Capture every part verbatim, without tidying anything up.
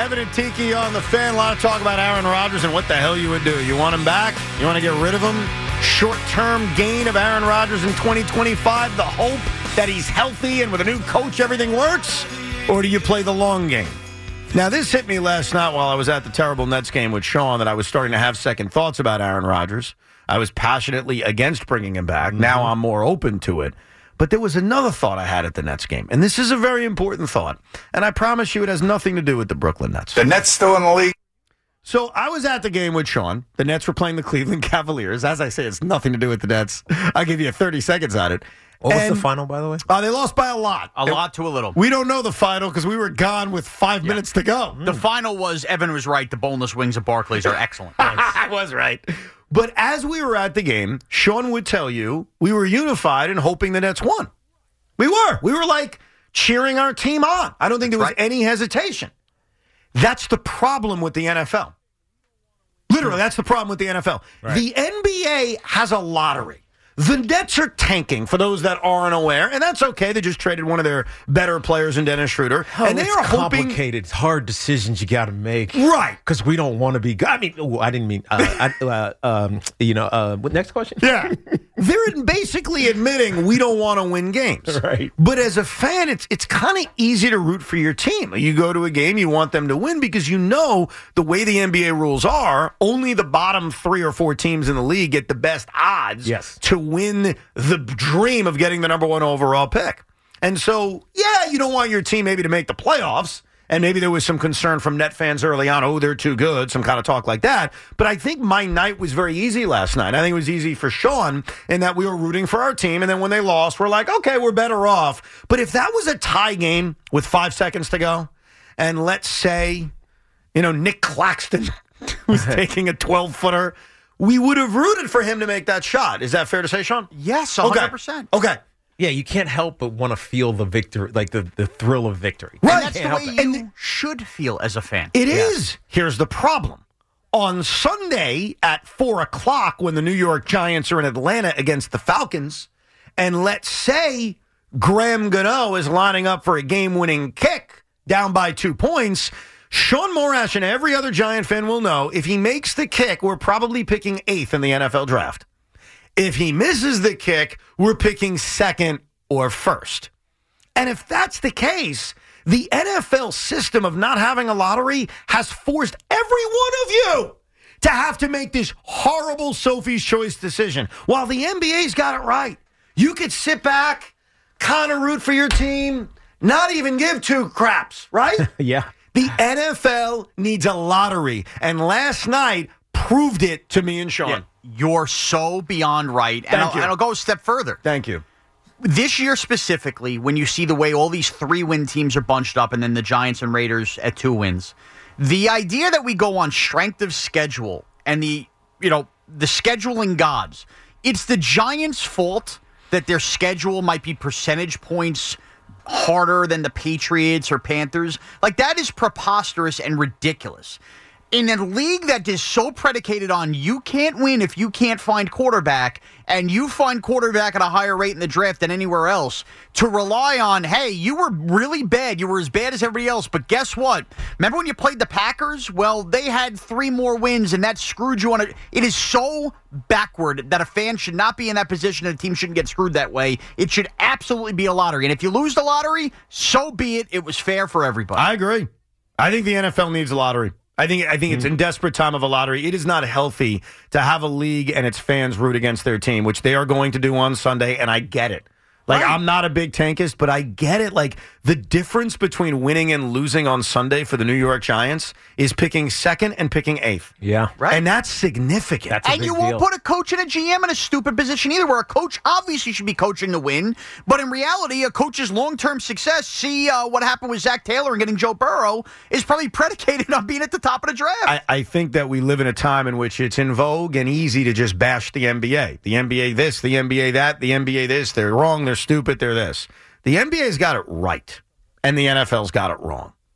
Evan and Tiki on the Fan. A lot of talk about Aaron Rodgers and what the hell you would do. You want him back? You want to get rid of him? Short-term gain of Aaron Rodgers in twenty twenty-five, the hope that he's healthy and with a new coach everything works? Or do you play the long game? Now, this hit me last night while I was at the terrible Nets game with Sean that I was starting to have second thoughts about Aaron Rodgers. I was passionately against bringing him back. Mm-hmm. Now I'm more open to it. But there was another thought I had at the Nets game, and this is a very important thought, and I promise you it has nothing to do with the Brooklyn Nets. The Nets still in the league? So I was at the game with Sean. The Nets were playing the Cleveland Cavaliers. As I say, it's nothing to do with the Nets. I'll give you thirty seconds on it. What was and, the final, by the way? Uh, they lost by a lot. A lot to a little. We don't know the final because we were gone with five yeah. minutes to go. The mm. final was, Evan was right, the boneless wings of Barclays are excellent. I was right. But as we were at the game, Sean would tell you we were unified and hoping the Nets won. We were. We were like cheering our team on. I don't think there was right. any hesitation. That's the problem with the N F L. Literally, that's the problem with the N F L. Right. The N B A has a lottery. The Nets are tanking, for those that aren't aware, and that's okay. They just traded one of their better players in Dennis Schroeder. Oh, and they it's are hoping complicated. It's hard decisions you got to make. Right. Because we don't want to be, I mean, oh, I didn't mean, uh, I, uh, um, you know, uh, next question? Yeah. They're basically admitting we don't want to win games. Right. But as a fan, it's it's kind of easy to root for your team. You go to a game, you want them to win because you know the way the N B A rules are, only the bottom three or four teams in the league get the best odds yes. to win the dream of getting the number one overall pick. And so, yeah, you don't want your team maybe to make the playoffs. And maybe there was some concern from Net fans early on, oh, they're too good, some kind of talk like that. But I think my night was very easy last night. I think it was easy for Sean in that we were rooting for our team. And then when they lost, we're like, okay, we're better off. But if that was a tie game with five seconds to go, and let's say, you know, Nick Claxton was taking a twelve-footer, we would have rooted for him to make that shot. Is that fair to say, Sean? Yes, one hundred percent. Okay. okay. Yeah, you can't help but want to feel the victory, like the, the thrill of victory. Right. And that's the way it. you and should feel as a fan. It yeah. is. Here's the problem. On Sunday at four o'clock when the New York Giants are in Atlanta against the Falcons, and let's say Graham Gano is lining up for a game-winning kick down by two points, Sean Morash and every other Giant fan will know if he makes the kick, we're probably picking eighth in the N F L draft. If he misses the kick, we're picking second or first. And if that's the case, the N F L system of not having a lottery has forced every one of you to have to make this horrible Sophie's Choice decision. While the N B A's got it right. You could sit back, kind of root for your team, not even give two craps, right? Yeah. The N F L needs a lottery. And last night proved it to me and Sean. Yeah. You're so beyond right. And I'll, and I'll go a step further. Thank you. This year specifically, when you see the way all these three-win teams are bunched up and then the Giants and Raiders at two wins, the idea that we go on strength of schedule and the, you know, the scheduling gods, it's the Giants' fault that their schedule might be percentage points harder than the Patriots or Panthers. Like, that is preposterous and ridiculous. In a league that is so predicated on you can't win if you can't find quarterback, and you find quarterback at a higher rate in the draft than anywhere else, to rely on, hey, you were really bad. You were as bad as everybody else, but guess what? Remember when you played the Packers? Well, they had three more wins, and that screwed you on it. It is so backward that a fan should not be in that position and a team shouldn't get screwed that way. It should absolutely be a lottery. And if you lose the lottery, so be it. It was fair for everybody. I agree. I think the N F L needs a lottery. I think I think it's in desperate time of a lottery. It is not healthy to have a league and its fans root against their team, which they are going to do on Sunday, and I get it. Like, right. I'm not a big tankist, but I get it. Like, the difference between winning and losing on Sunday for the New York Giants is picking second and picking eighth. Yeah. Right. And that's significant. That's a and big you won't deal. put a coach and a G M in a stupid position either, where a coach obviously should be coaching to win. But in reality, a coach's long-term success, see uh, what happened with Zach Taylor and getting Joe Burrow, is probably predicated on being at the top of the draft. I, I think that we live in a time in which it's in vogue and easy to just bash the N B A. The N B A this, the N B A that, the N B A this. They're wrong, they're stupid, they're this. The N B A's got it right, and the N F L's got it wrong.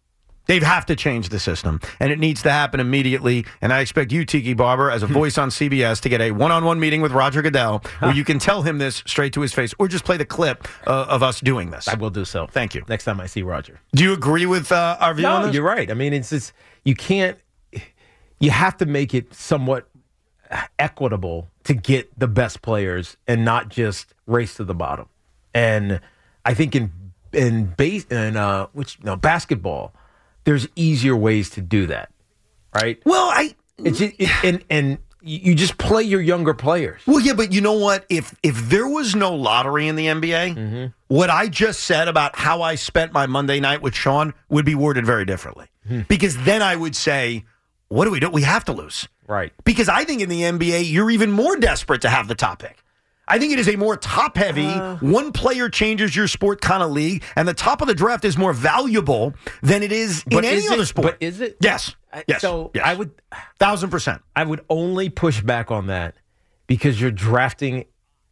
They have to change the system, and it needs to happen immediately. And I expect you, Tiki Barber, as a voice on C B S, to get a one-on-one meeting with Roger Goodell where you can tell him this straight to his face, or just play the clip uh, of us doing this. I will do so. Thank you. Next time I see Roger. Do you agree with uh, our view No, on this? you're right. I mean, it's just, you can't, you have to make it somewhat equitable to get the best players and not just race to the bottom. And I think in in base in uh, which no basketball, there's easier ways to do that, right? Well, I it's just, it, and and you just play your younger players. well, yeah, but you know what? If if there was no lottery in the N B A, mm-hmm. what I just said about how I spent my Monday night with Sean would be worded very differently. Mm-hmm. Because then I would say, what do we do? We have to lose. Right. Because I think in the N B A, you're even more desperate to have the top pick. I think it is a more top-heavy, uh, one player changes your sport kind of league, and the top of the draft is more valuable than it is in any is other it, sport. But is it? Yes. Yes. So yes. I would, thousand percent. I would only push back on that because you're drafting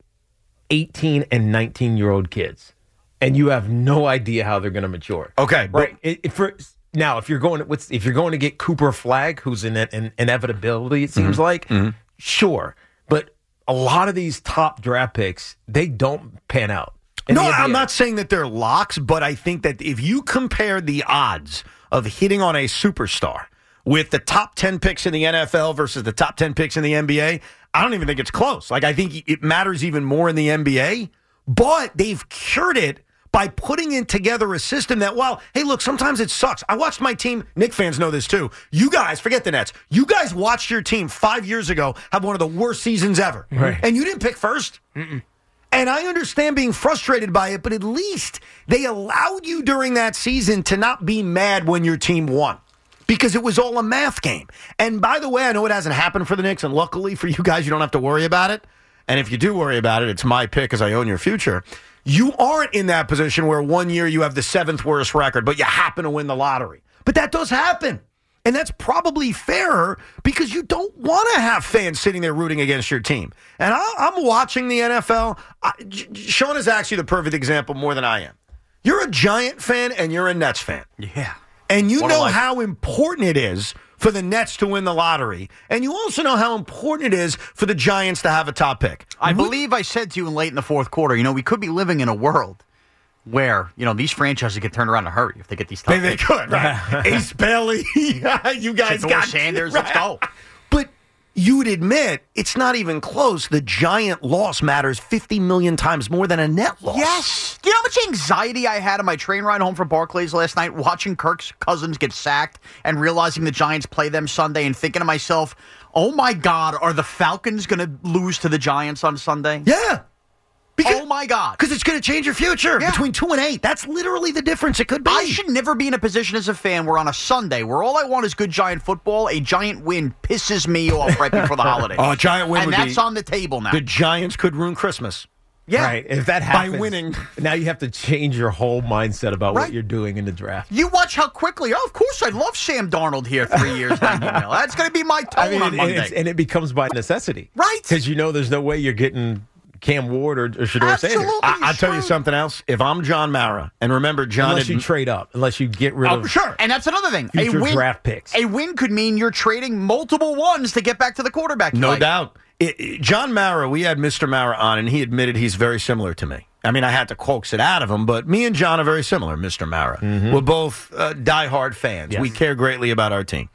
eighteen and nineteen year old kids, and you have no idea how they're going to mature. Okay, right. It, it, for now, if you're going to, what's, if you're going to get Cooper Flagg, who's in an inevitability, it seems mm-hmm. like, mm-hmm. sure, but a lot of these top draft picks, they don't pan out. No, I'm not saying that they're locks, but I think that if you compare the odds of hitting on a superstar with the top ten picks in the N F L versus the top ten picks in the N B A, I don't even think it's close. Like, I think it matters even more in the N B A, but they've cured it by putting in together a system that, well, hey, look, sometimes it sucks. I watched my team. Knicks fans know this too. You guys, forget the Nets. You guys watched your team five years ago have one of the worst seasons ever. Right. And you didn't pick first. Mm-mm. And I understand being frustrated by it, but at least they allowed you during that season to not be mad when your team won. Because it was all a math game. And by the way, I know it hasn't happened for the Knicks, and luckily for you guys, you don't have to worry about it. And if you do worry about it, it's my pick because I own your future. You aren't in that position where one year you have the seventh worst record, but you happen to win the lottery. But that does happen. And that's probably fairer because you don't want to have fans sitting there rooting against your team. And I, I'm watching the N F L. I, Sean is actually the perfect example more than I am. You're a Giant fan and you're a Nets fan. Yeah. And you what know how important it is for the Nets to win the lottery. And you also know how important it is for the Giants to have a top pick. I we, believe I said to you late in the fourth quarter, you know, we could be living in a world where, you know, these franchises get turned around in a hurry if they get these top they, picks. They could, right? Ace Bailey, you guys Shador got Sanders, right. let's go. But you would admit it's not even close. The Giant loss matters fifty million times more than a net loss. Yes. Do you know how much anxiety I had on my train ride home from Barclays last night watching Kirk Cousins get sacked and realizing the Giants play them Sunday and thinking to myself, oh, my God, are the Falcons going to lose to the Giants on Sunday? Yeah. Because, oh, my God. Because it's going to change your future yeah. between two and eight. That's literally the difference it could be. I should never be in a position as a fan where on a Sunday, where all I want is good Giant football, a Giant win pisses me off right before the holidays. Oh, a Giant win and would that's be, on the table now. The Giants could ruin Christmas. Yeah. Right. If that happens, by winning. Now you have to change your whole mindset about right. what you're doing in the draft. You watch how quickly, oh, of course, I love Sam Darnold here three years, ninety mil. That's going to be my tone I mean, on Monday. It's, and it becomes by necessity. Right. Because you know there's no way you're getting Cam Ward or, or Shador Absolutely, Sanders. I, I'll tell you something else. If I'm John Mara, and remember, John... Unless had, you trade up. Unless you get rid oh, of... Sure. And that's another thing. Future a win, draft picks. A win could mean you're trading multiple ones to get back to the quarterback. No like. doubt. It, it, John Mara, we had Mister Mara on, and he admitted he's very similar to me. I mean, I had to coax it out of him, but me and John are very similar, Mister Mara. Mm-hmm. We're both uh, diehard fans. Yes. We care greatly about our team.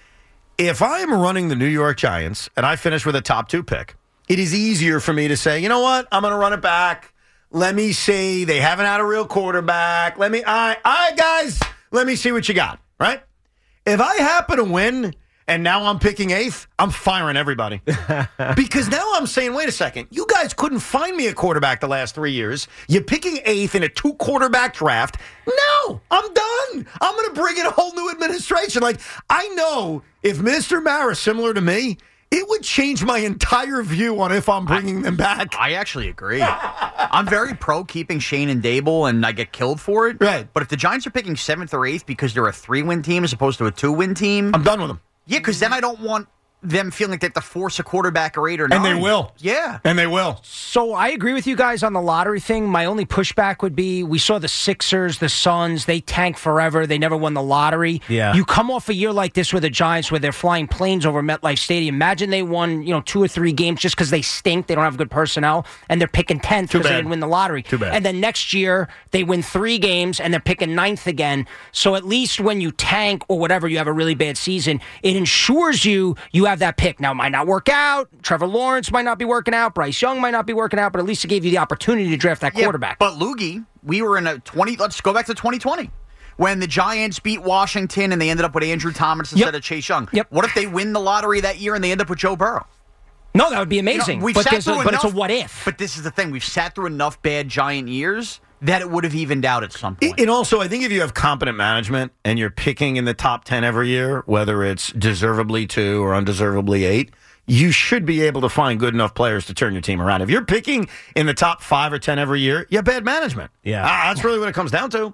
If I am running the New York Giants and I finish with a top two pick, it is easier for me to say, you know what, I'm going to run it back. Let me see. They haven't had a real quarterback. Let me, all right, all right, guys, let me see what you got, right? If I happen to win and now I'm picking eighth, I'm firing everybody. Because now I'm saying, wait a second, you guys couldn't find me a quarterback the last three years. You're picking eighth in a two-quarterback draft. No, I'm done. I'm going to bring in a whole new administration. Like, I know if Mister Mara, similar to me, it would change my entire view on if I'm bringing I, them back. I actually agree. I'm very pro keeping Shane and Dable, and I get killed for it. Right. But if the Giants are picking seventh or eighth because they're a three-win team as opposed to a two-win team, I'm done with them. yeah, because then I don't want them feeling like they have to force a quarterback or eight or nine. And they will. Yeah. And they will. So I agree with you guys on the lottery thing. My only pushback would be we saw the Sixers, the Suns, they tank forever. They never won the lottery. Yeah. You come off a year like this with the Giants where they're flying planes over MetLife Stadium. Imagine they won, you know, two or three games just because they stink. They don't have good personnel. And they're picking tenth because they didn't win the lottery. Too bad. And then next year they win three games and they're picking ninth again. So at least when you tank or whatever, you have a really bad season, it ensures you you have that pick. Now, it might not work out. Trevor Lawrence might not be working out. Bryce Young might not be working out, but at least it gave you the opportunity to draft that Yeah, quarterback. But Loogie, we were in a twenty. Let's go back to twenty twenty when the Giants beat Washington and they ended up with Andrew Thomas instead Yep. of Chase Young. Yep. What if they win the lottery that year and they end up with Joe Burrow? No, that would be amazing. You know, we've but sat there's a, through but it's a enough- what if. But this is the thing. We've sat through enough bad Giant years that it would have evened out at some point. And also, I think if you have competent management and you're picking in the top ten every year, whether it's deservedly two or undeservedly eight, you should be able to find good enough players to turn your team around. If you're picking in the top five or ten every year, you have bad management. Yeah. Ah, that's really what it comes down to.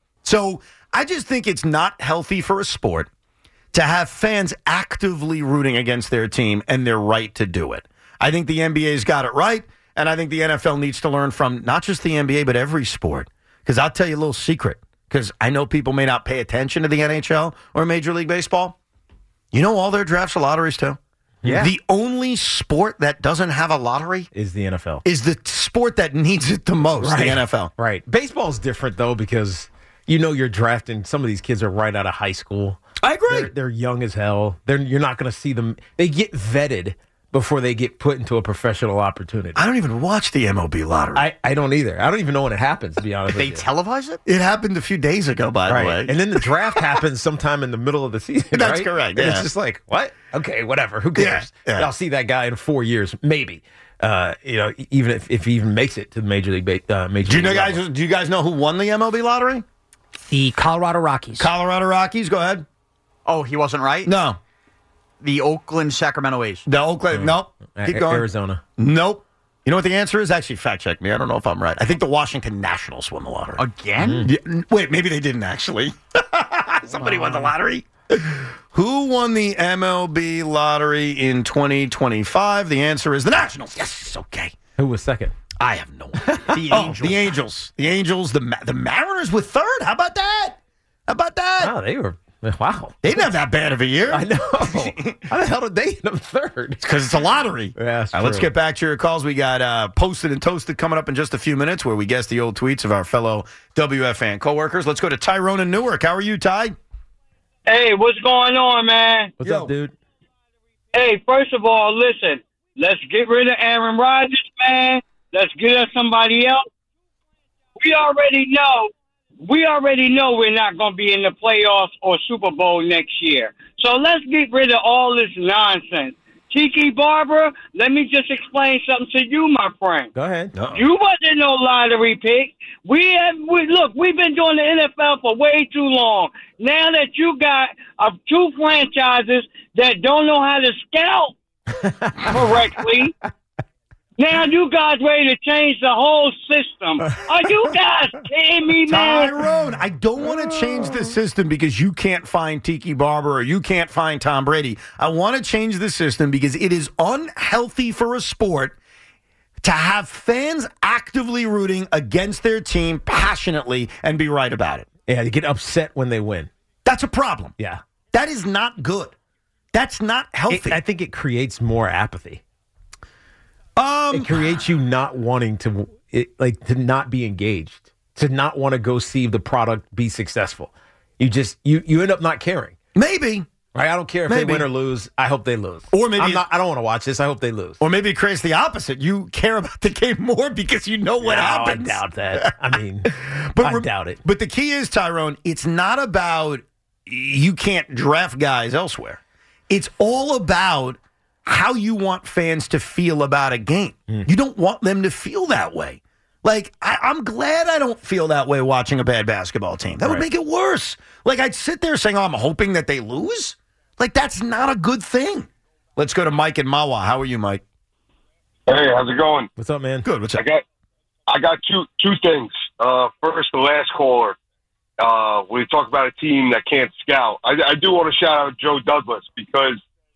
So I just think it's not healthy for a sport to have fans actively rooting against their team and their right to do it. I think the N B A's got it right, and I think the N F L needs to learn from not just the N B A, but every sport. Because I'll tell you a little secret, because I know people may not pay attention to the N H L or Major League Baseball. You know all their drafts are lotteries, too? Yeah. The only sport that doesn't have a lottery Is the N F L. is the sport that needs it the most, the N F L. Right. Baseball's different, though, because you know you're drafting. Some of these kids are right out of high school. I agree. They're, they're young as hell. They're, you're not going to see them. They get vetted before they get put into a professional opportunity. I don't even watch the M L B lottery. I, I don't either. I don't even know when it happens, to be honest they with you. televise it? it happened a few days ago, by Right. the way. And then the draft happens sometime in the middle of the season. That's right? correct, And yeah. it's just like, what? Okay, whatever. Who cares? Yeah, yeah. I'll see that guy in four years, maybe. Uh, you know, even if, if he even makes it to the major league. Ba- uh, major do you know league guys? level. Do you guys know who won the M L B lottery? The Colorado Rockies. Colorado Rockies. Go ahead. Oh, he wasn't right? No, The Oakland Sacramento A's. the Oakland. Nope. A- Keep going. Arizona. Nope. You know what the answer is? Actually, fact check me. I don't know if I'm right. I think the Washington Nationals won the lottery. Again? Yeah, n- wait, maybe they didn't actually. Somebody won the lottery. Who won the M L B lottery in twenty twenty-five? The answer is the Nationals. Yes. Okay. Who was second? I have no idea. The Oh, Angels. the Angels. The Angels. The Ma- the Mariners with third. How about that? How about that? Oh, they were. Wow. They didn't have that bad of a year. I know. How the hell did they end up third? Because it's a lottery. Yeah, that's All right, let's true. get back to your calls. We got uh, Posted and Toasted coming up in just a few minutes where we guess the old tweets of our fellow W F N coworkers. Let's go to Tyrone in Newark. How are you, Ty? Hey, what's going on, man? What's Yo. up, dude? Hey, first of all, listen, let's get rid of Aaron Rodgers, man. Let's get us somebody else. We already know, we already know we're not going to be in the playoffs or Super Bowl next year. So let's get rid of all this nonsense. Tiki Barber, let me just explain something to you, my friend. Go ahead. You wasn't no lottery pick. We have we look. We've been doing the N F L for way too long. Now that you got uh, two franchises that don't know how to scout correctly, now you guys ready to change the whole system? Are you guys kidding me, man? Tyrone, I don't want to change the system because you can't find Tiki Barber or you can't find Tom Brady. I want to change the system because it is unhealthy for a sport to have fans actively rooting against their team passionately and be right about it. Yeah, they get upset when they win. That's a problem. Yeah. That is not good. That's not healthy. It, I think it creates more apathy. um, It creates you not wanting to, it, like, to not be engaged, to not want to go see the product be successful. You just you you end up not caring. maybe. Right? I don't care if Maybe. they win or lose. I hope they lose. Or maybe I'm it- not, I don't want to watch this. I hope they lose. Or maybe it creates the opposite. You care about the game more because you know what No, happens. I doubt that. I mean, But I rem- doubt it. But the key is, Tyrone, it's not about you can't draft guys elsewhere. It's all about how you want fans to feel about a game. Mm. You don't want them to feel that way. Like, I, I'm glad I don't feel that way watching a bad basketball team. That would Right. make it worse. Like, I'd sit there saying, oh, I'm hoping that they lose. Like, that's not a good thing. Let's go to Mike in Mawa. How are you, Mike? Hey, how's it going? What's up, man? Good. What's I up? got, I got two two things. Uh, first, the last caller, uh, we talked about a team that can't scout. I, I do want to shout out Joe Douglas because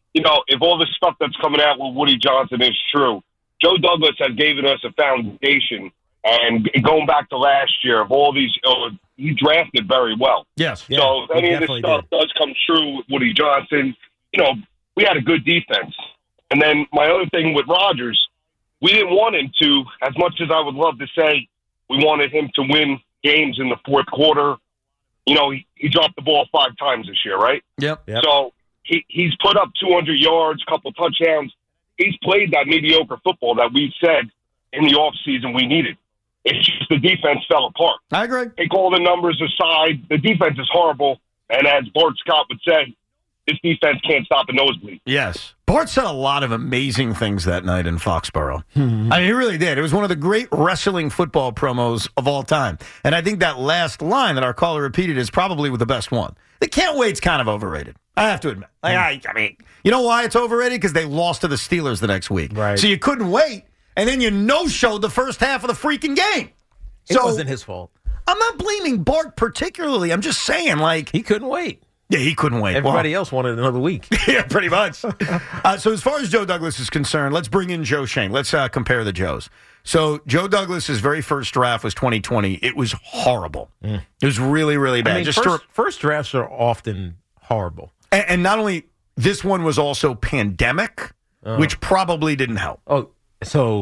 you know, if all this stuff that's coming out with Woody Johnson is true, Joe Douglas has given us a foundation. And going back to last year, of all these, uh, he drafted very well. Yes. Yeah, so if any of this stuff did. does come true with Woody Johnson, you know, we had a good defense. And then my other thing with Rodgers, we didn't want him to, as much as I would love to say, we wanted him to win games in the fourth quarter. You know, he, he dropped the ball five times this year, right? Yep. yep. So he, he's put up two hundred yards, a couple touchdowns. He's played that mediocre football that we said in the offseason we needed. It's just the defense fell apart. I agree. Take all the numbers aside. The defense is horrible. And as Bart Scott would say, this defense can't stop a nosebleed. Yes. Bart said a lot of amazing things that night in Foxborough. Mm-hmm. I mean, he really did. It was one of the great wrestling football promos of all time. And I think that last line that our caller repeated is probably the best one. The can't wait's kind of overrated. I have to admit. Like, mm-hmm. I, I mean, you know why it's overrated? Because they lost to the Steelers the next week. Right. So you couldn't wait. And then you no-showed the first half of the freaking game. It so, wasn't his fault. I'm not blaming Bart particularly. I'm just saying, like... He couldn't wait. Yeah, he couldn't wait. Everybody well, else wanted another week. Yeah, pretty much. uh, so as far as Joe Douglas is concerned, let's bring in Joe Schoen. Let's uh, compare the Joes. So Joe Douglas's very first draft was twenty twenty. It was horrible. Mm. It was really, really bad. I mean, just first, to, first drafts are often horrible. And, and not only... This one was also pandemic, uh, which probably didn't help. Oh, so...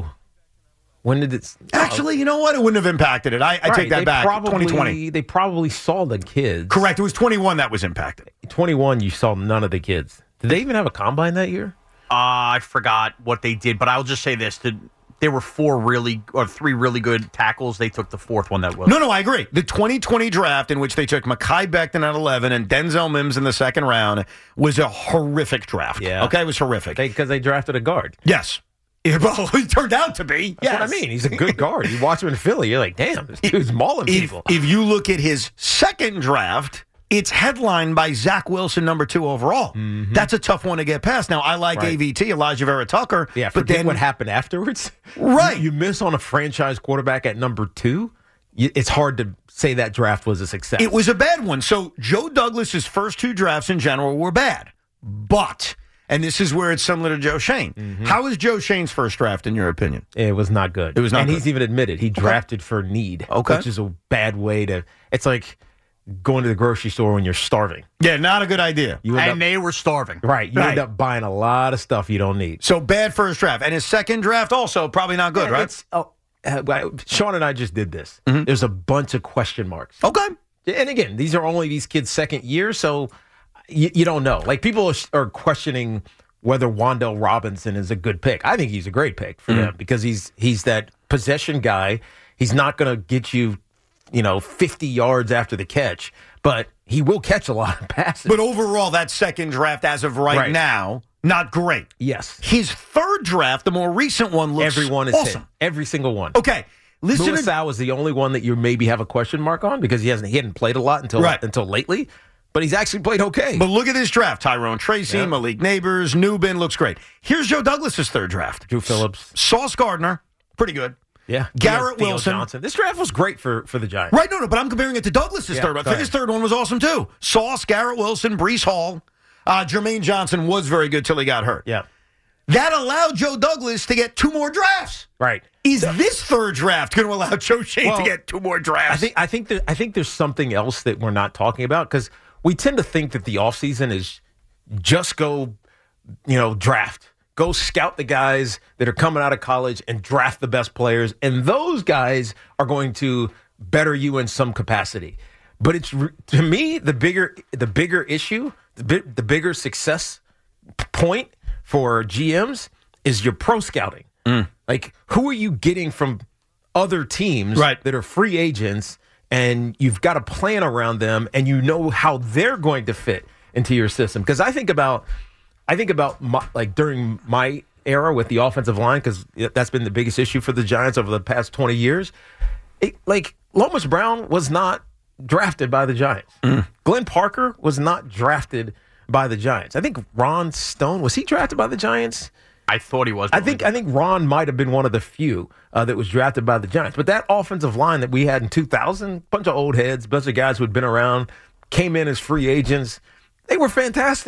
When did it? Actually, you know what? It wouldn't have impacted it. I, I right, take that back. Probably, twenty twenty. They probably saw the kids. Correct. It was twenty-one that was impacted. twenty-one, you saw none of the kids. Did they even have a combine that year? Uh, I forgot what they did, but I'll just say this. To, there were four really, or three really good tackles. They took the fourth one that was. No, no, I agree. The twenty twenty draft in which they took Mekhi Becton at eleven and Denzel Mims in the second round was a horrific draft. Yeah. Okay, it was horrific. Because they, they drafted a guard. Yes. Yeah, well, he turned out to be. That's yes. what I mean. He's a good guard. You watch him in Philly, you're like, damn, this dude's mauling if, people. If you look at his second draft, it's headlined by Zach Wilson, number two overall. Mm-hmm. That's a tough one to get past. Now, I like right. A V T, Elijah Vera Tucker. Yeah, but then what happened afterwards. Right. You, you miss on a franchise quarterback at number two. You, it's hard to say that draft was a success. It was a bad one. So Joe Douglas's first two drafts in general were bad. But... And this is where it's similar to Joe Schoen. Mm-hmm. How was Joe Schoen's first draft, in your opinion? It was not good. It was not and good. he's even admitted he drafted okay. for need, okay. which is a bad way to – it's like going to the grocery store when you're starving. Yeah, not a good idea. You and up, they were starving. Right. You right. end up buying a lot of stuff you don't need. So bad first draft. And his second draft also probably not good, yeah, right? It's, oh, uh, Sean and I just did this. Mm-hmm. There's a bunch of question marks. Okay. And again, these are only these kids' second year, so you, you don't know. Like people are, are questioning – whether Wan'Dale Robinson is a good pick. I think he's a great pick for mm. them because he's he's that possession guy. He's not going to get you, you know, fifty yards after the catch, but he will catch a lot of passes. But overall, that second draft as of right, right. now, not great. Yes. His third draft, the more recent one, looks Everyone is awesome. hit. Every single one. Okay. Listen Louis Sal is the only one that you maybe have a question mark on because he hasn't he hadn't played a lot until right. until lately. But he's actually played okay. But look at this draft. Tyrone Tracy, yep. Malik Neighbors, Newbin, looks great. Here's Joe Douglas's third draft. Drew Phillips. Sauce Gardner, pretty good. Yeah. Garrett Theo Wilson. Johnson. This draft was great for, for the Giants. Right, no, no, but I'm comparing it to Douglas's yeah, third. I think his third one was awesome, too. Sauce, Garrett Wilson, Breece Hall. Uh, Jermaine Johnson was very good till he got hurt. Yeah. That allowed Joe Douglas to get two more drafts. Right. Is this third draft going to allow Joe Schoen well, to get two more drafts? I think I think there, I think there's something else that we're not talking about because we tend to think that the offseason is just go, you know, draft. Go scout the guys that are coming out of college and draft the best players. And those guys are going to better you in some capacity. But it's to me, the bigger the bigger issue, the, bi- the bigger success point for G Ms is your pro scouting. Mm. Like, who are you getting from other teams right. that are free agents and you've got a plan around them and you know how they're going to fit into your system? Because I think about, I think about my, like during my era with the offensive line, because that's been the biggest issue for the Giants over the past twenty years. It, like Lomas Brown was not drafted by the Giants. Mm. Glenn Parker was not drafted by the Giants. I think Ron Stone, was he drafted by the Giants? I thought he was. I think I think Ron might have been one of the few uh, that was drafted by the Giants. But that offensive line that we had in two thousand, bunch of old heads, bunch of guys who had been around, came in as free agents. They were fantastic.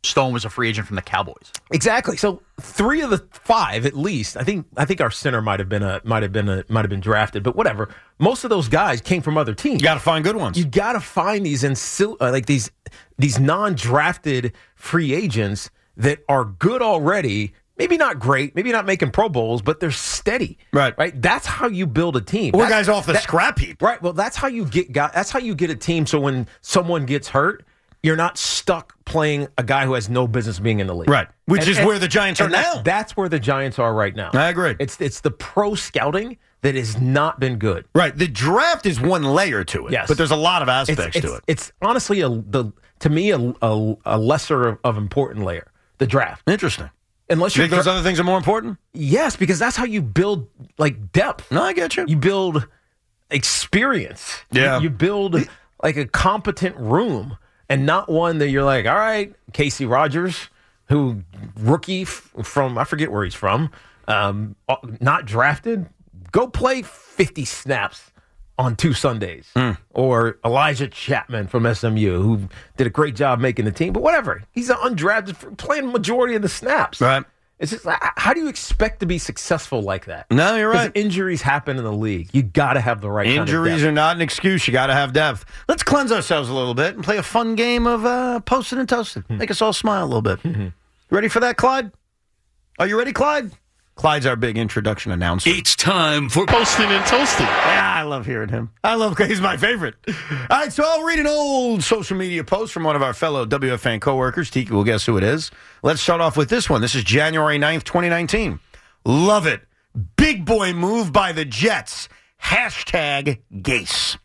Stone was a free agent from the Cowboys. Exactly. So three of the five, at least, I think. I think our center might have been a might have been a might have been drafted, but whatever. Most of those guys came from other teams. You got to find good ones. You got to find these insil- uh, like these these non-drafted free agents that are good already. Maybe not great, maybe not making Pro Bowls, but they're steady. Right. Right. That's how you build a team. Or That's- guys off the that- scrap heap. Right. Well, that's how you get guys, that's how you get a team. So when someone gets hurt, you're not stuck playing a guy who has no business being in the league. Right. Which And- is and- where the Giants are and that's, now. That's where the Giants are right now. I agree. It's it's the pro scouting that has not been good. Right. The draft is one layer to it. Yes. But there's a lot of It's, aspects it's, to it. it's honestly a the to me a, a, a lesser of, of important layer, the draft. Interesting. Unless You you're think those dra- other things are more important? yes, because that's how you build like depth. No, I get you. You build experience. Yeah. You, you build like a competent room and not one that you're like, all right, Casey Rogers, who rookie f- from, I forget where he's from, um, uh, not drafted, go play fifty snaps on two Sundays. Mm. Or Elijah Chapman from S M U, who did a great job making the team, but whatever. He's an undrafted, for playing majority of the snaps. Right. It's just, like, how do you expect to be successful like that? No, you're 'Cause right. injuries happen in the league. You got to have the right kind of Injuries depth. are not an excuse. You got to have depth. Let's cleanse ourselves a little bit and play a fun game of uh, Posted and Toasted. Make us all smile a little bit. Ready for that, Clyde? Are you ready, Clyde? Clyde's our big introduction announcer. It's time for Posting and Toasting. Yeah, I love hearing him. I love he's my favorite. All right, so I'll read an old social media post from one of our fellow W F N coworkers. Tiki will guess who it is. Let's start off with this one. This is January ninth, twenty nineteen. Love it. Big boy move by the Jets. Hashtag Gase.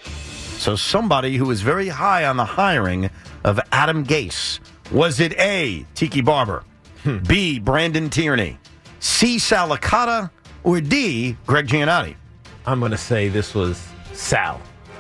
So somebody who is very high on the hiring of Adam Gase. Was it A, Tiki Barber, B, Brandon Tierney, C, Sal Licata, or D, Greg Giannotti? I'm going to say this was Sal.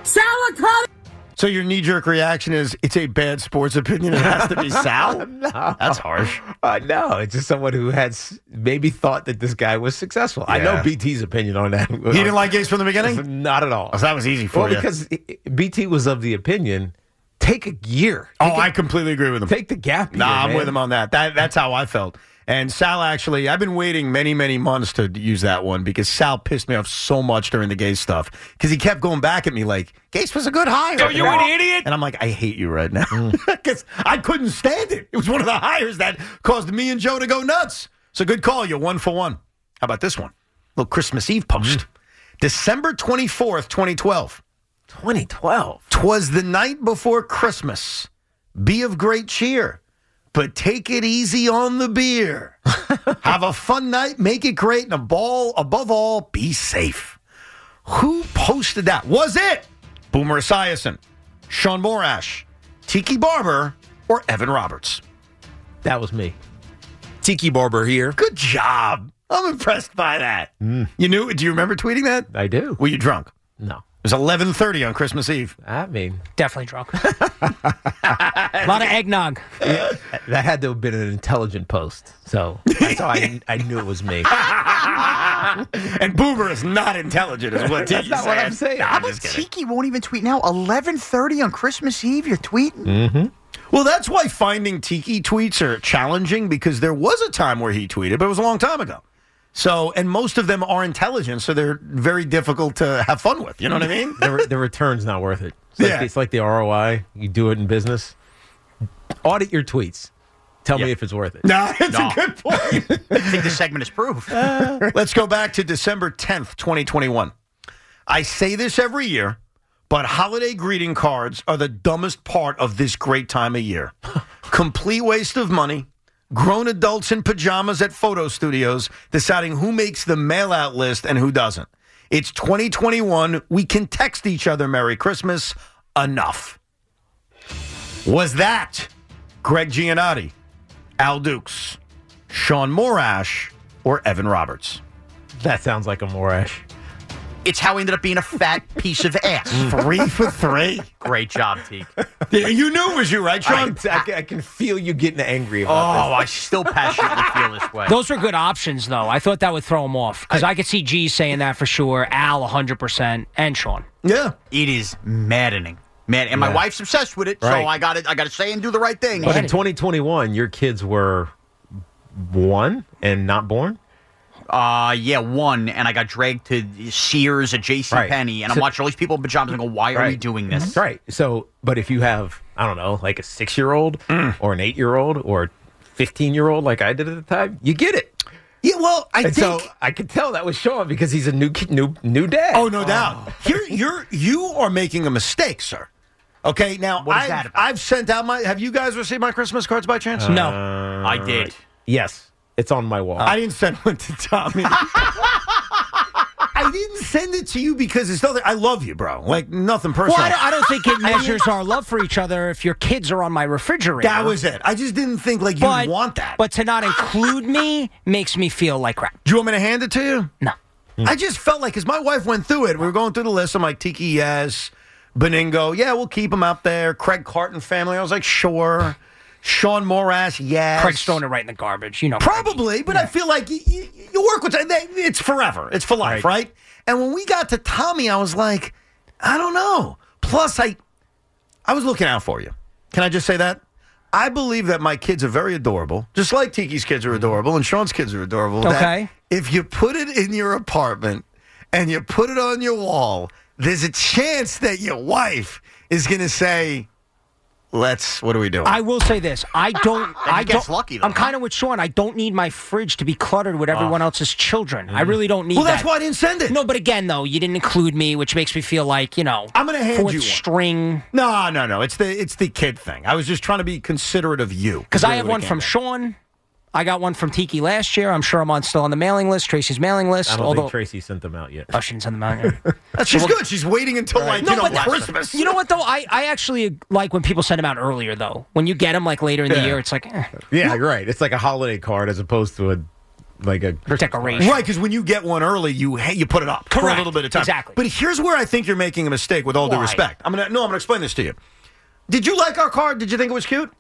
So your knee-jerk reaction is it's a bad sports opinion. It has to be Sal? No. That's harsh. Uh, no, it's just someone who had s- maybe thought that this guy was successful. I know Yeah. B T's opinion on that. He didn't like Gase from the beginning? Not at all. Oh, so that was easy for well, you. because i- i- B T was of the opinion, take a year. oh, Take a- I completely agree with him. Take the gap year, Nah, I'm man. with him on that. That That's how I felt. And Sal actually, I've been waiting many, many months to use that one because Sal pissed me off so much during the Gase stuff because he kept going back at me like, Gase was a good hire. Are you an idiot? And I'm like, I hate you right now because I couldn't stand it. It was one of the hires that caused me and Joe to go nuts. So good call. You're one for one. How about this one? Little Christmas Eve post. December twenty-fourth, twenty twelve. twenty twelve. 'Twas the night before Christmas. Be of great cheer, but take it easy on the beer. Have a fun night, make it great, and a ball, above all, be safe. Who posted that? Was it Boomer Esiason, Sean Morash, Tiki Barber, or Evan Roberts? That was me. Tiki Barber here. Good job. I'm impressed by that. You knew? Do you remember tweeting that? I do. Were you drunk? No. It was eleven thirty on Christmas Eve. I mean, Definitely drunk. A lot of eggnog. that had to have been an intelligent post. So that's how I, I knew it was me. And Boomer is not intelligent, is what Tiki's not what I'm saying. Nah, How I'm How just about kidding. Tiki won't even tweet now? eleven thirty on Christmas Eve, you're tweeting? Well, that's why finding Tiki tweets are challenging because there was a time where he tweeted, but it was a long time ago. So, and most of them are intelligent, so they're very difficult to have fun with. You know what I mean? the, re- the return's not worth it. It's like, Yeah. it's like the R O I. You do it in business. Audit your tweets. Tell me Yeah. if it's worth it. No, it's No. a good point. I think this segment is proof. Let's go back to December tenth, twenty twenty-one. I say this every year, but holiday greeting cards are the dumbest part of this great time of year. Complete waste of money. Grown adults in pajamas at photo studios deciding who makes the mail-out list and who doesn't. It's twenty twenty-one. We can text each other Merry Christmas. Enough. Was that Greg Giannotti, Al Dukes, Sean Morash, or Evan Roberts? That sounds like a Morash. It's how he ended up being a fat piece of ass. Three for three. Great job, Teak. Yeah, you knew it was you, right, I, Sean? I, I can feel you getting angry Oh, about I still passionately feel this way. Those were good options, though. I thought that would throw him off because I could see G saying that for sure. Al, one hundred percent, and Sean. Yeah. It is maddening Man, and my Yeah. wife's obsessed with it, Right. so I got to I got to say and do the right thing. But in twenty twenty-one, your kids were one and not born? Uh, yeah, one, and I got dragged to Sears at J C Right. Penney, and I'm So- watching all these people in pajamas and go, why are we Right. doing this? Right. So, but if you have, I don't know, like a six-year-old or an eight-year-old or fifteen-year-old like I did at the time, you get it. Yeah, well, I And think. so I could tell that was Sean because he's a new kid- new new dad. Oh, no doubt. Here, you're you are making a mistake, sir. Okay, now What is I've, that about? I've sent out my. Have you guys received my Christmas cards by chance? no. Uh, I did. Yes, it's on my wall. I didn't send one to Tommy. I didn't send it to you because it's nothing. I love you, bro. Like nothing personal. Well, I don't, I don't think it measures our love for each other if your kids are on my refrigerator. that was it. I just didn't think like you but, want that. But to not include me makes me feel like crap. do you want me to hand it to you? No. I just felt like, because my wife went through it. We were going through the list. I'm like, Tiki, yes. Beningo, yeah, we'll keep him out there. Craig Carton family. I was like, sure. Sean Morass, yes. Craig's throwing it right in the garbage. You know, Probably, but I feel like you, you, you work with they, it's forever. It's for life, right. right? And when we got to Tommy, I was like, I don't know. Plus, I, I was looking out for you. Can I just say that? I believe that my kids are very adorable, just like Tiki's kids are adorable and Sean's kids are adorable. that Okay. If you put it in your apartment and you put it on your wall, there's a chance that your wife is going to say, let's, what are we doing? I will say this. I don't. I gets don't. lucky, though, I'm huh? kind of with Sean. I don't need my fridge to be cluttered with everyone else's children. I really don't need well, that. that's why I didn't send it. No, but again, though, you didn't include me, which makes me feel like, you know, I'm gonna hand fourth you one. string. No, no, no. It's the it's the kid thing. I was just trying to be considerate of you. Because Really I have what it one came from down. Sean. I got one from Tiki last year. I'm sure I'm on still on the mailing list, Tracy's mailing list. I don't although think Tracy sent them out yet. I shouldn't send them out yet. She's good. She's waiting until like you know but- Christmas. You know what though? I, I actually like when people send them out earlier though. When you get them like later in the Yeah. year, it's like eh, Yeah, you're right. It's like a holiday card as opposed to a like a Christmas decoration. Right, because when you get one early, you hey, you put it up for a Correct. little bit of time. Exactly. But here's where I think you're making a mistake. With all due Why? respect, I'm gonna no. I'm gonna explain this to you. Did you like our card? Did you think it was cute?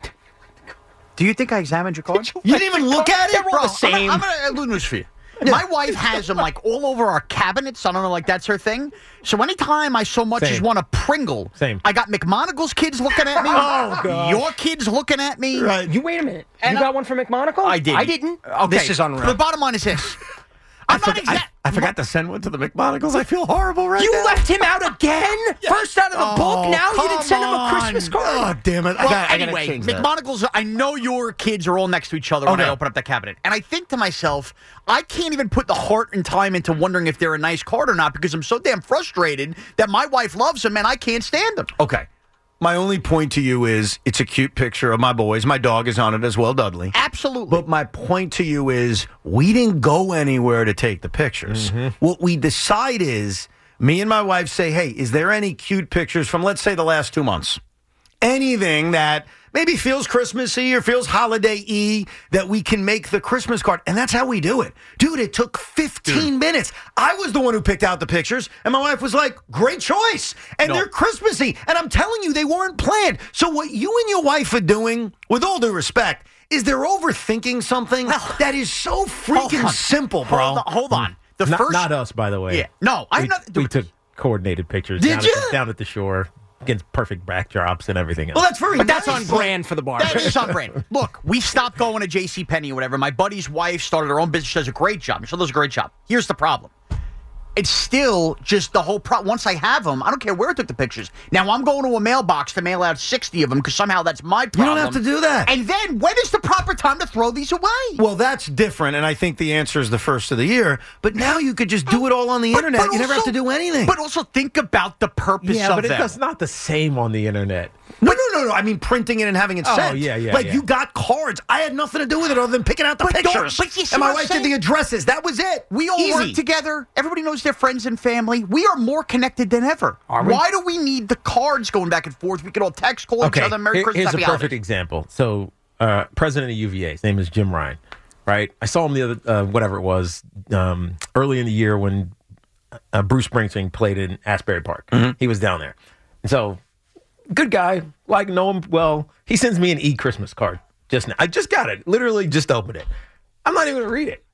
Do you think I examined your card? You didn't even look at it. They're all the same. I'm gonna, I'm gonna lose for you. My wife has them like all over our cabinets. I don't know, like that's her thing. So anytime I so much as Same. want a Pringle, Same. I got McMonagle's kids looking at me. Oh, God. Your kids looking at me. Right. You wait a minute. And you I- got one from McMonagle? I did. I didn't. Okay. This is unreal. The bottom line is this. I'm not I, exact. I forgot to send one to the McMonagles. I feel horrible right You now. left him out again? First out of the Oh, book. Now you come didn't send him a Christmas on. card. Oh, damn it. I Well, gotta- I gotta anyway, change that. McMonagle's, I know your kids are all next to each other when Okay. I open up that cabinet. And I think to myself, I can't even put the heart and time into wondering if they're a nice card or not because I'm so damn frustrated that my wife loves them and I can't stand them. Okay. My only point to you is it's a cute picture of my boys. My dog is on it as well, Dudley. Absolutely. But my point to you is we didn't go anywhere to take the pictures. What we decide is me and my wife say, hey, is there any cute pictures from, let's say, the last two months? Anything that maybe feels Christmassy or feels holiday-y that we can make the Christmas card. And that's how we do it. Dude, it took fifteen minutes. I was the one who picked out the pictures, and my wife was like, great choice. And No. they're Christmassy. And I'm telling you, they weren't planned. So what you and your wife are doing, with all due respect, is they're overthinking something that is so Hold freaking on. simple, bro. Hold on. Hold on. The Not, first. not us, by the way. Yeah. No, I'm we, not. we took coordinated pictures Did down, at ya? the, down at the shore against perfect backdrops and everything else. Well, that's very But that's nice. on brand for the bar. That is on brand. Look, we stopped going to J C Penney or whatever. My buddy's wife started her own business. She does a great job. She does a great job. Here's the problem. It's still just the whole pro. Once I have them, I don't care where I took the pictures. Now I'm going to a mailbox to mail out sixty of them because somehow that's my You problem. don't have to do that. And then when is the proper time to throw these away? Well, that's different, and I think the answer is the first of the year. But now you could just do it all on the But- internet. but You never have also- to do anything. But also think about the purpose yeah, of but it them. does not the same on the internet. no, no, no, no. I mean, printing it and having it Oh, sent. yeah, yeah, Like yeah. you got cards. I had nothing to do with it other than picking out the But don't- pictures. but you see and my what I'm wife did saying? the addresses. That was it. We all Easy. work together. Everybody knows their friends and family. We are more connected than ever. Are we? Why do we need the cards going back and forth? We can all text, call each other, Merry here- Christmas, here's a Happy perfect Holidays. example. So, uh, president of U V A, his name is Jim Ryan, right? I saw him the other, uh, whatever it was, um, early in the year when uh, Bruce Springsteen played in Asbury Park. He was down there. And so, good guy, like, know him well. He sends me an e-Christmas card just now. I just got it. Literally just opened it. I'm not even going to read it.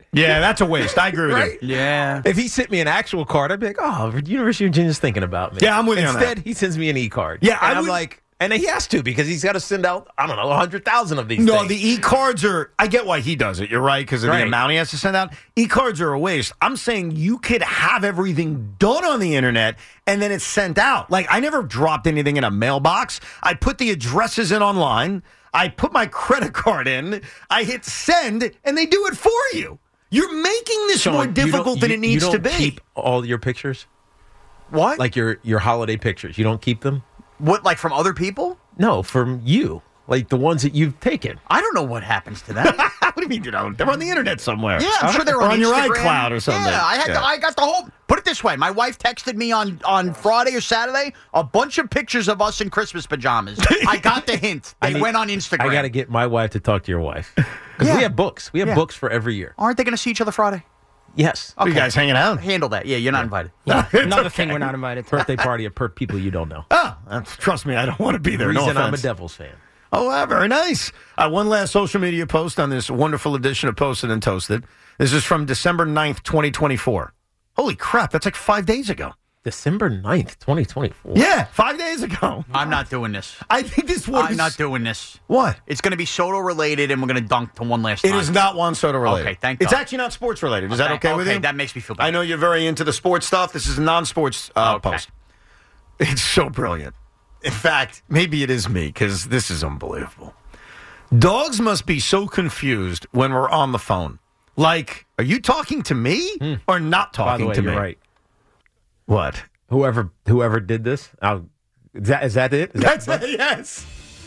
Yeah, that's a waste. I agree with Right? you. Yeah. If he sent me an actual card, I'd be like, oh, University of Virginia's thinking about me. Yeah, I'm with you on Instead, that. he sends me an e-card. Yeah, and I I'm would- like, and he has to because he's got to send out, I don't know, one hundred thousand of these No, things. the e-cards are, I get why he does it. You're right, because of the Right. amount he has to send out. E-cards are a waste. I'm saying you could have everything done on the internet and then it's sent out. Like, I never dropped anything in a mailbox. I put the addresses in online. I put my credit card in. I hit send, and they do it for you. You're making this Sean, more you don't- difficult than you- it needs you to don't be. keep all your pictures? What? Like your, your holiday pictures. You don't keep them? What, like from other people? No, from you. Like the ones that you've taken. I don't know what happens to them. What do you mean you don't? They're on the internet somewhere. Yeah, I'm sure they're Or on, on your Instagram. iCloud or something. Yeah, I had Yeah. The, I got the whole. Put it this way: my wife texted me on on Friday or Saturday a bunch of pictures of us in Christmas pajamas. I got the hint. They I need- went on Instagram. I got to get my wife to talk to your wife. Because Yeah. we have books. We have Yeah. books for every year. Aren't they going to see each other Friday? Yes. You guys hanging out? Handle that. Yeah, you're not invited. Another thing we're not invited to. Birthday party of per people you don't know. Oh, that's- trust me, I don't want to be there. No Reason I'm a offense. Devils fan. Oh, wow, very nice. Uh, one last social media post on this wonderful edition of Posted and Toasted. This is from December ninth, twenty twenty-four. Holy crap, that's like five days ago. December ninth, twenty twenty-four. Yeah, five days ago. I'm not doing this. I think this was... I'm not doing this. What? It's going to be Soto related, and we're going to dunk to one last It time. is not Juan Soto related. Okay, thank It's God. actually not sports related. Is that Okay, okay with okay, you? that makes me feel better. I know you're very into the sports stuff. This is a non-sports uh, Okay. post. It's so brilliant. In fact, maybe it is me because this is unbelievable. Dogs must be so confused when we're on the phone. Like, are you talking to me or not By the talking way, to you're me? right. What? Whoever whoever did this, I'll, is that is that it? Is that- That's yes.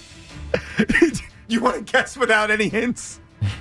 You want to guess without any hints?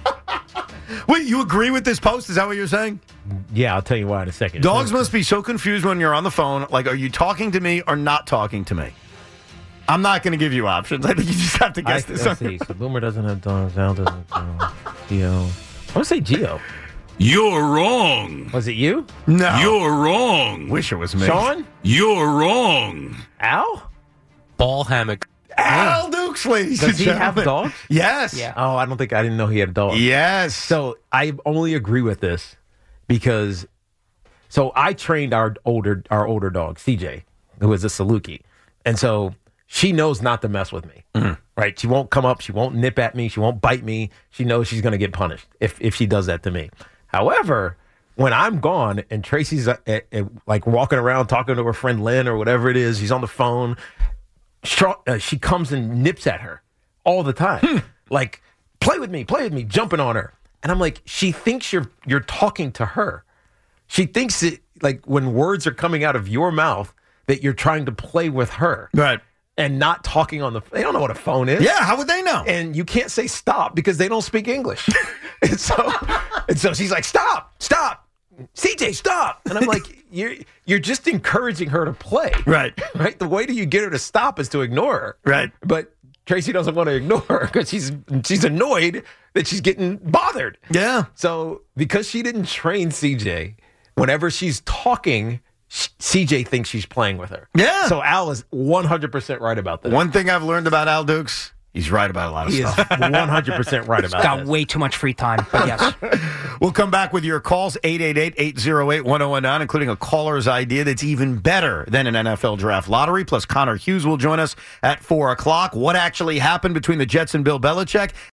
Wait, you agree with this post? Is that what you're saying? yeah, I'll tell you why in a second. Dogs must be so confused when you're on the phone. Like, are you talking to me or not talking to me? I'm not going to give you options. I think you just have to I, guess this. let's see. So Boomer doesn't have dogs. Al doesn't have Geo. I want to say Geo. You're wrong. Was it you? No. You're wrong. Wish it was me. Sean? You're wrong. Al? Ball hammock. Al Dukes, ladies Does and he have gentlemen. dogs? Yes. Yeah. Oh, I don't think I didn't know he had a dog. Yes. So I only agree with this because so I trained our older our older dog, C J, who is a Saluki. And so she knows not to mess with me. Right? She won't come up, she won't nip at me, she won't bite me. She knows she's going to get punished if if she does that to me. However, when I'm gone and Tracy's uh, uh, uh, like walking around talking to her friend Lynn or whatever it is, she's on the phone, Str- uh, she comes and nips at her all the time. Like, play with me, play with me, jumping on her. And I'm like, she thinks you're you're talking to her. She thinks it like when words are coming out of your mouth that you're trying to play with her. Right. And not talking on the they don't know what a phone is. Yeah, how would they know? And you can't say stop because they don't speak English. and so and so she's like, stop, stop. C J, stop. And I'm like, you're you're just encouraging her to play. Right. Right? The way that you get her to stop is to ignore her. Right. But Tracy doesn't want to ignore her because she's she's annoyed that she's getting bothered. Yeah. So because she didn't train C J, whenever she's talking, sh- C J thinks she's playing with her. Yeah. So Al is one hundred percent right about that. One thing I've learned about Al Dukes, he's right about a lot of He is stuff. one hundred percent right about Got that. way too much free time, but yes. We'll come back with your calls, eight eight eight, eight oh eight, one oh one nine, including a caller's idea that's even better than an N F L draft lottery. Plus, Connor Hughes will join us at four o'clock. What actually happened between the Jets and Bill Belichick?